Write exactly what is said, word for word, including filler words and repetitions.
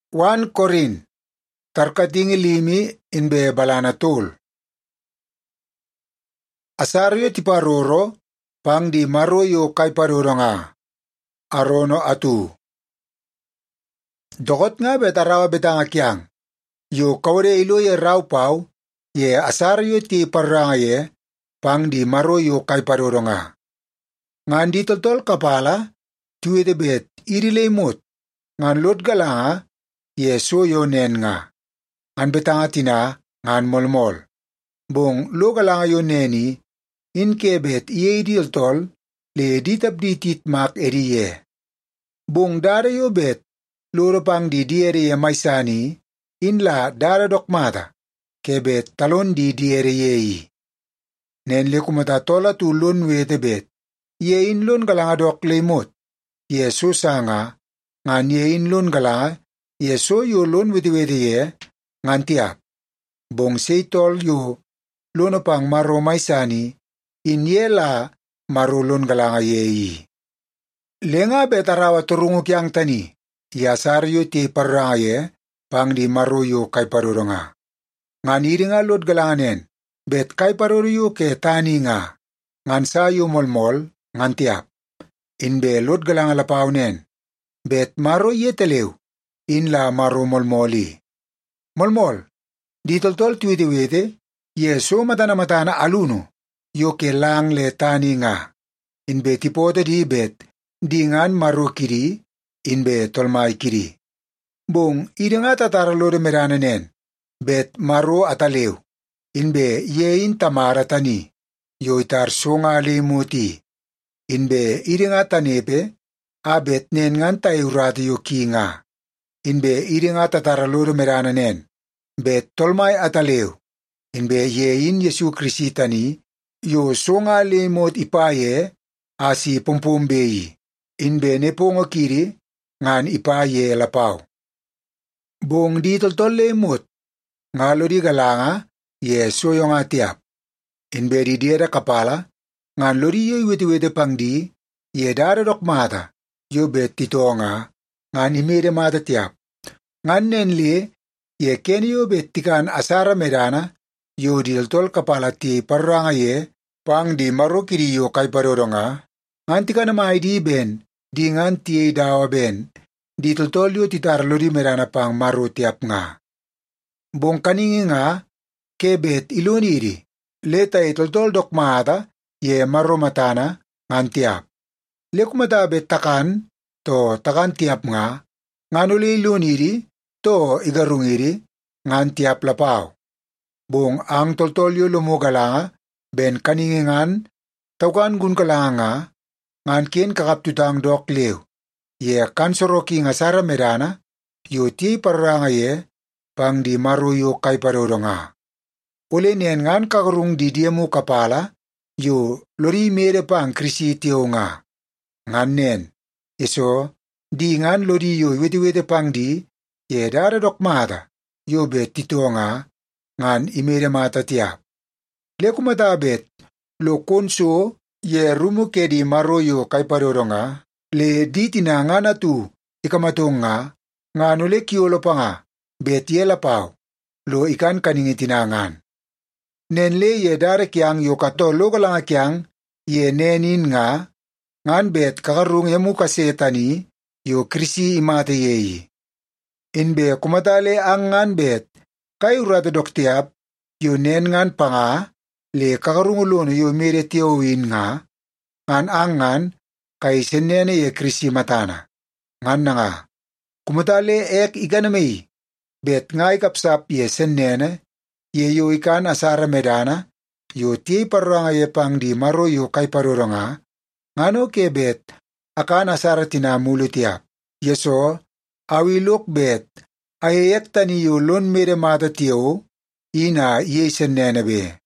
Wan Korin tarkating ilimi inbe balanatul. Asaryo ti paroro pang di maroyo kay paroro nga. Arono atu. Dokot nga bet arawa betang akyang. Yo kawre ilo ye raw paw ye asaryo ti paranga ye pang di maroyo kay paroro nga. Ngan di toltol kapala tuwede bet irilemot ngan lot galanga ye soyo nen nga. Ngan betang atina ngan molmol. Bong lo galanga yo neni in kebet iye di toltol le ditap ditit mak eriye. Bong dara yo bet loro pang di diere ye maisani in la dara dokmata kebet talon di diere yeyi. Nen le kumata tola tu lon wete bet ye in lon galanga dok lemot ye susanga ngan ye in lon galanga ye so yo lon wete wete ye ngan tiap. Bong seitol yo lono pang maro maisani in ye la maro lon galanga yeyi. Lenga betarawa turungu kyang tani yasaryo ti paranga ye pang di maro yo kay paruro nga. Ngan iri nga lot galanganen bet kay paruro yo ke tani nga ngan sayo molmol ngan tiap. Inbe lot galanga lapaw nen bet maro ye telew in la maro molmoli. Molmol di toltol tuwete wete ye so matana matana aluno yo ke lang le tani nga. Inbe tipote di bet di ngan maro kiri inbe tolmay kiri. Bong iri nga tatara loro merana nen bet maro atalew inbe ye in tamara tani yo itar songa lemuti. Inbe iri nga tanepe abet nen ngan tayurati yo ki nga. Inbe iri nga tatara loro merana nen bet tolmay atalew inbe ye in Yesu Kristi tani yo songa lemot ipaye asi pumpumbeyi. Inbe nepongo kiri ngan ipaye lapaw. Bong di toltol lemot ngalo di galanga ye soyo nga tiap. Inbe di diera kapala ngan lori yo iwete-wete pang di ye dara dok mata yo bet tito nga ngan imede mata tiap. Ngan nenli ye ken yo bet tikan asara medana yo di toltol kapala ti paranga ye pang di maro kiri yo kay paroro nga ngan tika na may di ben di ngan tiye dawa ben di toltol yo titar lori medana pang maro tiap nga. Bong kaningi nga kebet iloniri leta itoltol dok mata ye maro matana ngan tiap. Lekumata bet takan to takan tiap nga ngan uli iloniri to igarungiri ngan tiap lapaw. Bong ang toltol yo lumugalanga ben kaningi ngan tawkan gun kalanga nga ngan kien kakaptutang dok lew. Ye kansoroki nga sara medana yo ti paranga ye pang di maro yo kay paroro nga. Uli nien ngan kakarung di diemu kapala yo lori mere pang krisitiyo nga. Ngan nen iso di ngan lori yo wete-wete pang di ye dara dok mata yo bet tito nga ngan imere mata tiap. Lekumata bet lo konso ye rumu ke di maro yo kay paroro nga le di tinangan atu ikamatong nga ngan uli kiolo pa nga bet ye lapaw lo ikan kaningi tinangan. Nen le ye dara kyang yo kato lo galanga kyang ye nenin nga ngan bet kakarung emu kasetani yo krisi imate yeyi. Inbe kumatale ang ngan bet kay urata dok tiap yo nen ngan panga le kakarung ulono yo mere tiyowin nga ngan ang ngan kay senene ye krisi matana. Ngan na nga kumatale ek iganamay bet ngay kapsap ye senene ye yo ikan asara medana yo tiye paranga ye pang di maro yo kay paroro nga ngano kebet akan asara tinamulo tiap. Yeso awilok bet ayek tani yo lon mere mata tiyo ina ye senene be.